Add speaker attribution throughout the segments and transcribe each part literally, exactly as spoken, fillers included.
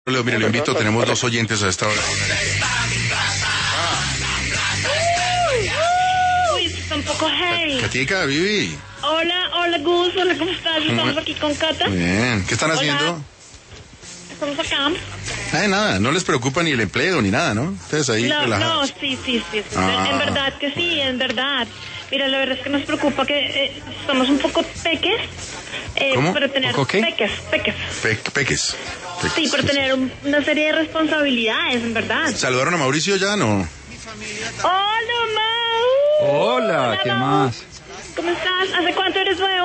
Speaker 1: Leo, mire, lo invito, tenemos dos oyentes a esta hora.
Speaker 2: Uy, está un poco heavy.
Speaker 1: Katica, Vivi.
Speaker 2: Hola, hola Gus, hola, ¿cómo estás? Estamos aquí con Cata.
Speaker 1: Muy bien, ¿qué están
Speaker 2: Hola.
Speaker 1: haciendo?
Speaker 2: Estamos acá.
Speaker 1: Ay, nada, no les preocupa ni el empleo ni nada, ¿no? Ustedes ahí
Speaker 2: No, no,
Speaker 1: relajados.
Speaker 2: sí, sí, sí. sí.
Speaker 1: Ah.
Speaker 2: En verdad que sí, en verdad. Mira, la verdad es que nos preocupa que eh, somos un poco peques. Eh,
Speaker 1: ¿Cómo?
Speaker 2: Pero tener
Speaker 1: ¿Poco qué?
Speaker 2: peques, peques.
Speaker 1: Pe- peques. Peques.
Speaker 2: Sí, pero tener un- una serie de responsabilidades, en verdad.
Speaker 1: ¿Saludaron a Mauricio ya? No.
Speaker 2: Hola, Mau.
Speaker 3: Hola, ¿qué
Speaker 2: Mau.
Speaker 3: más?
Speaker 2: ¿Cómo estás? ¿Hace cuánto eres nuevo?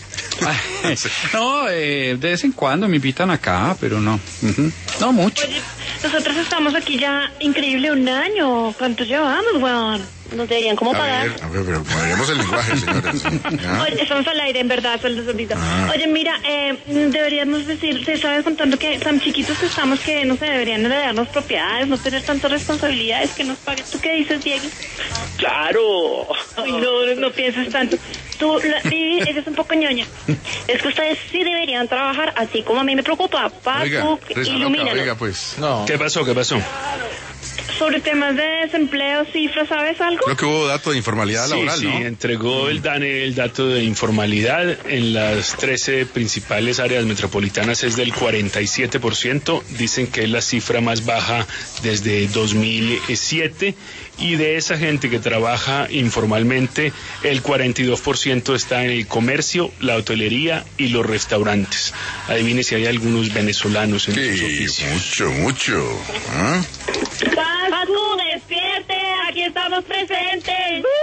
Speaker 3: No, eh, de vez en cuando me invitan acá, pero no. Ujú. No mucho.
Speaker 2: Oye, nosotros estamos aquí ya increíble un año. ¿Cuánto llevamos, weón? Nos deberían como
Speaker 1: A
Speaker 2: pagar.
Speaker 1: ver, a ver, pero moderemos el lenguaje, señores. ¿Ya?
Speaker 2: Oye, estamos al aire, en verdad, se les olvidó.
Speaker 1: Ah.
Speaker 2: Oye, mira, eh, deberíamos decir, te sabes contando que tan chiquitos que estamos que, no sé, deberían de darnos propiedades, no tener tantas responsabilidades que nos paguen. ¿Tú qué dices, Diego?
Speaker 4: ¡Claro!
Speaker 2: Ay, no, no pienses tanto. Tú, la, Vivi, eres un poco ñoña.
Speaker 4: Es que ustedes sí deberían trabajar así como a mí me preocupa.
Speaker 1: Oiga,
Speaker 4: Paco,
Speaker 1: reza loca,
Speaker 4: ilumínanos.
Speaker 1: oiga, pues.
Speaker 5: No.
Speaker 6: ¿Qué pasó? ¿Qué pasó?
Speaker 2: Sobre temas de desempleo, cifras, ¿sabes algo?
Speaker 1: Creo que hubo dato de informalidad
Speaker 6: Sí,
Speaker 1: laboral,
Speaker 6: sí,
Speaker 1: ¿no?
Speaker 6: entregó el DANE el dato de informalidad en las trece principales áreas metropolitanas es del cuarenta y siete por ciento, dicen que es la cifra más baja desde dos mil siete y de esa gente que trabaja informalmente el cuarenta y dos por ciento está en el comercio, la hotelería y los restaurantes. Adivine si hay algunos venezolanos en sus
Speaker 1: Sí,
Speaker 6: oficios.
Speaker 1: mucho, mucho. ¿Ah?
Speaker 2: Paco, despierte, aquí estamos presentes.